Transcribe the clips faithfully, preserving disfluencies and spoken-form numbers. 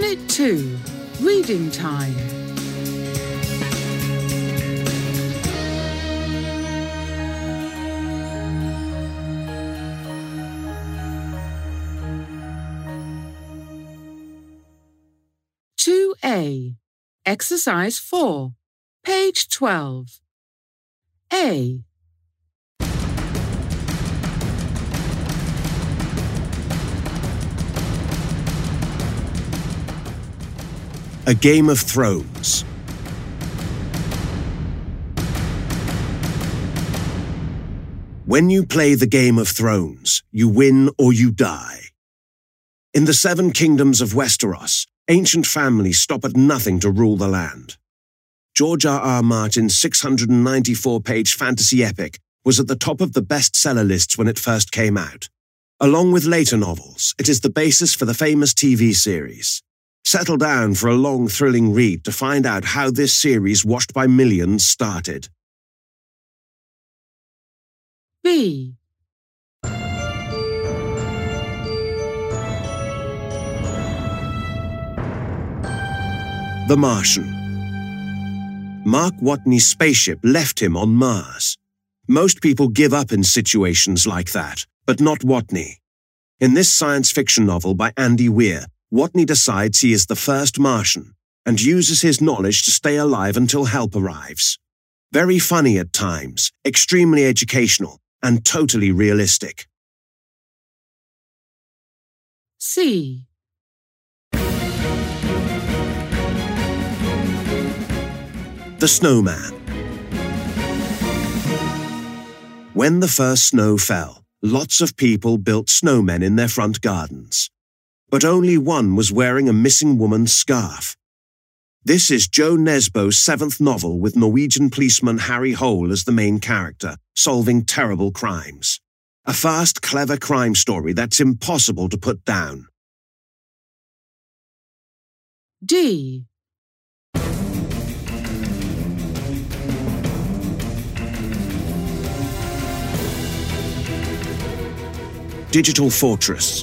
Unit two, Reading Time. two A, Exercise four, page twelve. A. A Game of Thrones. When you play the Game of Thrones, you win or you die. In the seven kingdoms of Westeros, ancient families stop at nothing to rule the land. George R. R. Martin's six hundred ninety-four page fantasy epic was at the top of the bestseller lists when it first came out. Along with later novels, it is the basis for the famous T V series. Settle down for a long, thrilling read to find out how this series watched by millions started. B. The Martian. Mark Watney's spaceship left him on Mars. Most people give up in situations like that, but not Watney. In this science fiction novel by Andy Weir, Watney decides he is the first Martian and uses his knowledge to stay alive until help arrives. Very funny at times, extremely educational, and totally realistic. C. The Snowman. When the first snow fell, lots of people built snowmen in their front gardens. But only one was wearing a missing woman's scarf. This is Jo Nesbø's seventh novel with Norwegian policeman Harry Hole as the main character, solving terrible crimes. A fast, clever crime story that's impossible to put down. D. Digital Fortress.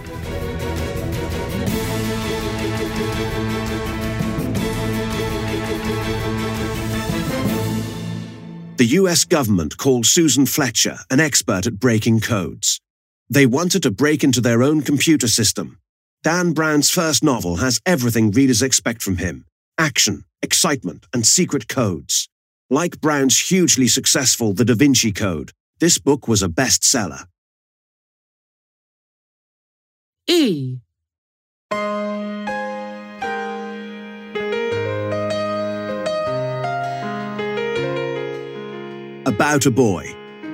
The U S government called Susan Fletcher an expert at breaking codes. They wanted to break into their own computer system. Dan Brown's first novel has everything readers expect from him: action, excitement, and secret codes. Like Brown's hugely successful The Da Vinci Code, this book was a bestseller. E. About a Boy.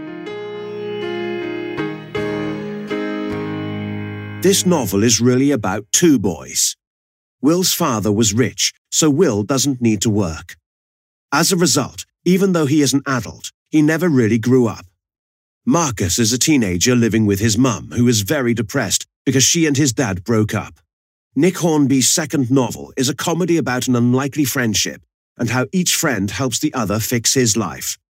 This novel is really about two boys. Will's father was rich, so Will doesn't need to work. As a result, even though he is an adult, he never really grew up. Marcus is a teenager living with his mum, who is very depressed because she and his dad broke up. Nick Hornby's second novel is a comedy about an unlikely friendship and how each friend helps the other fix his life.